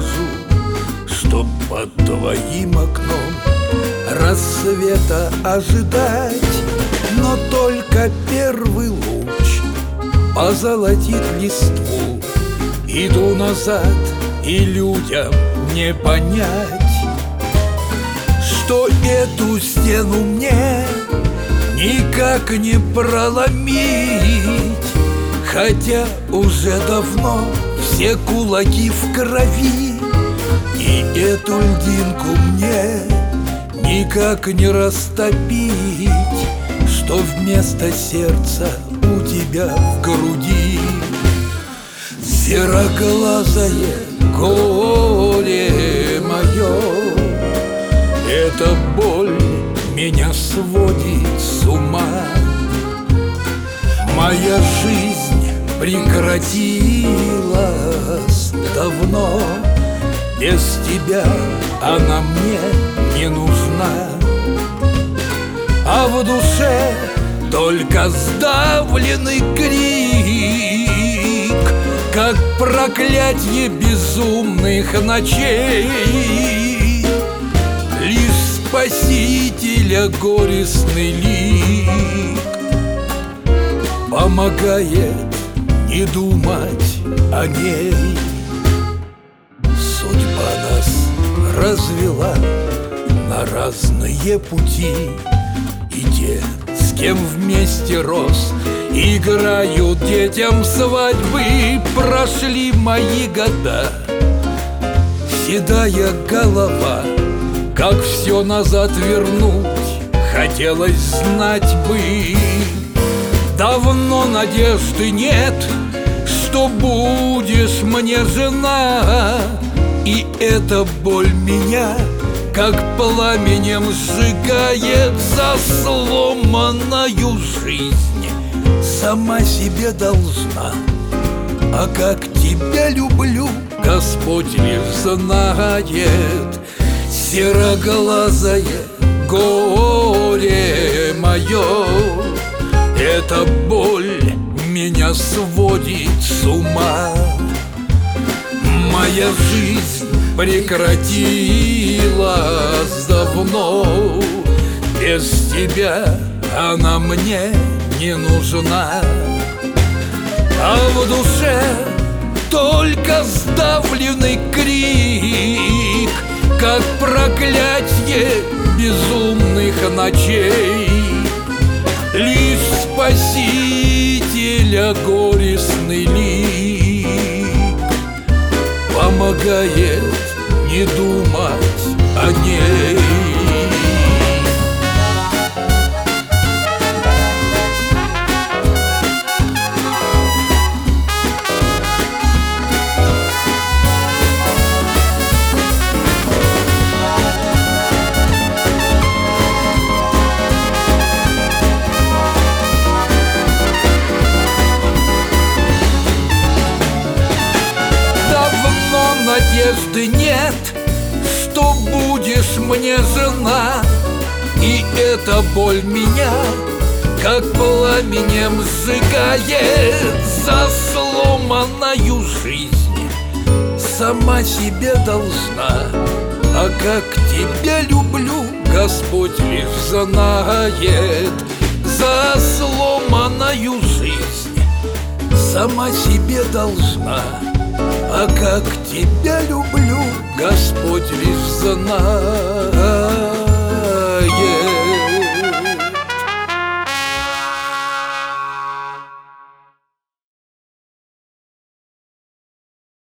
ухожу, чтоб под твоим окном рассвета ожидать. Но только первый луч позолотит листву. Иду назад, и людям не понять, что эту стену мне никак не проломить. Хотя уже давно все кулаки в крови, и эту льдинку мне никак не растопить, что вместо сердца у тебя в груди сероглазое горе мое. Эта боль меня сводит с ума. Моя жизнь прекратилась давно. Без тебя она мне не нужна. А в душе только сдавленный крик, как проклятье безумных ночей. Лишь Спасителя горестный лик помогает не думать о ней. Судьба нас развела на разные пути, и те, с кем вместе рос, играют детям свадьбы. Прошли мои года, седая голова, как все назад вернуть хотелось знать бы. Давно надежды нет, что будешь мне жена, и эта боль меня как пламенем сжигает. За сломанную жизнь сама себе должна. А как тебя люблю, Господь лишь знает. Сероглазое горе мое, эта боль меня сводит с ума. Моя жизнь прекратилась давно. Без тебя она мне не нужна. А в душе только сдавленный крик, как проклятье безумных ночей. Лишь Спасителя горестный лик помогает не думать о ней. Надежды нет, что будешь мне жена, и эта боль меня как пламенем сжигает. За сломанную жизнь сама себе должна. А как тебя люблю, Господь лишь знает. За сломанную жизнь сама себе должна. А как тебя люблю, Господь лишь знает.